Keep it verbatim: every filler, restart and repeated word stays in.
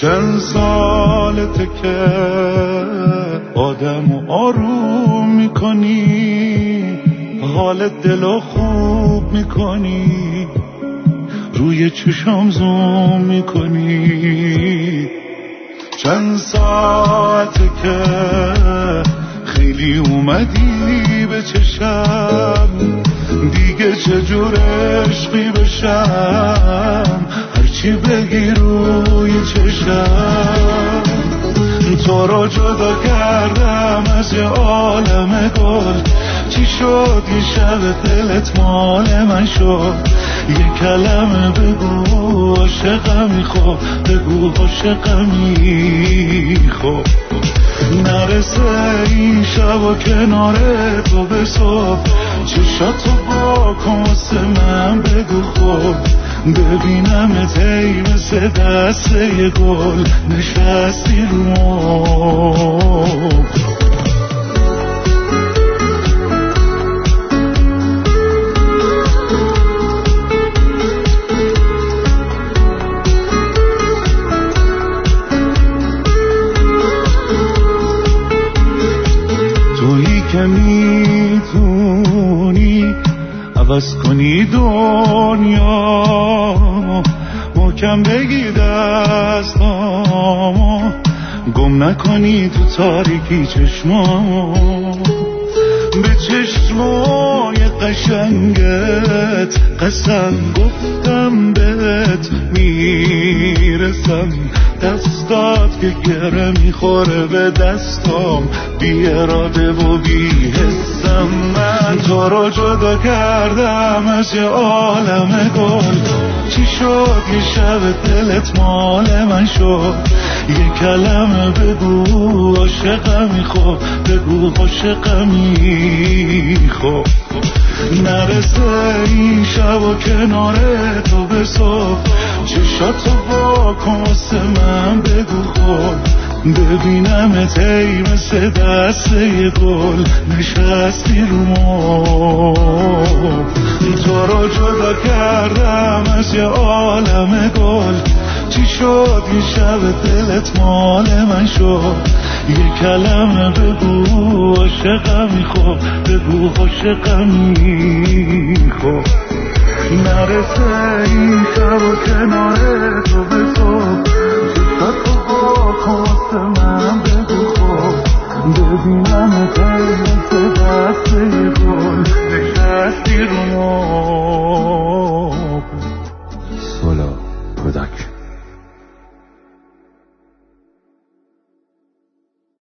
چند سالته که آدمو آروم میکنی، حال دلو خوب میکنی، روی چشام زوم میکنی. چند ساعته که خیلی اومدی به چشم، دیگه چجور عشقی بشم، هرچی بگی روی چشم. تو رو جدا کردم از یه عالم گل، چی شد یه شب دلت مال من شد؟ یه کلمه بگو عاشقمی، خب بگو عاشقمی، خب نرسه این شب و کنار تو به صبح، چشاتو با کن واسه من بگو، خب ببینمت ای مثل دست یه گل نشستی رو مبل. که میتونی عوض کنی دنیا، محکم بگی دستامو، گم نکنی تو تاریکی چشمامو. به چشمای قشنگت قسم گفتم بهت میرسم، دستات که گره میخوره به دستام، بی اراده و بی حسم. من تو رو جدا کردم از یه عالم گل، چی شد یه شب دلت مال من شد؟ یه کلمه بگو عاشقمی، خب بگو عاشقمی، خب نرسه این شب و کنار تو به صبح، چشاتو با کن واسه من بگو، خب ببینمت ای مثل دست یه گل نشستی رو مبل. تو رو جدا کردم از یه عالم گل، چی شد یه شب دلت مال من شد؟ یه کلمه بگو عاشقمی، خب بگو عاشقمی، خب نرسه این شب و کنار تو به صبح، چشاتو با کن واسه من بگو، خب ببینمت ای مثل دست یه گل نشستی رو مبل.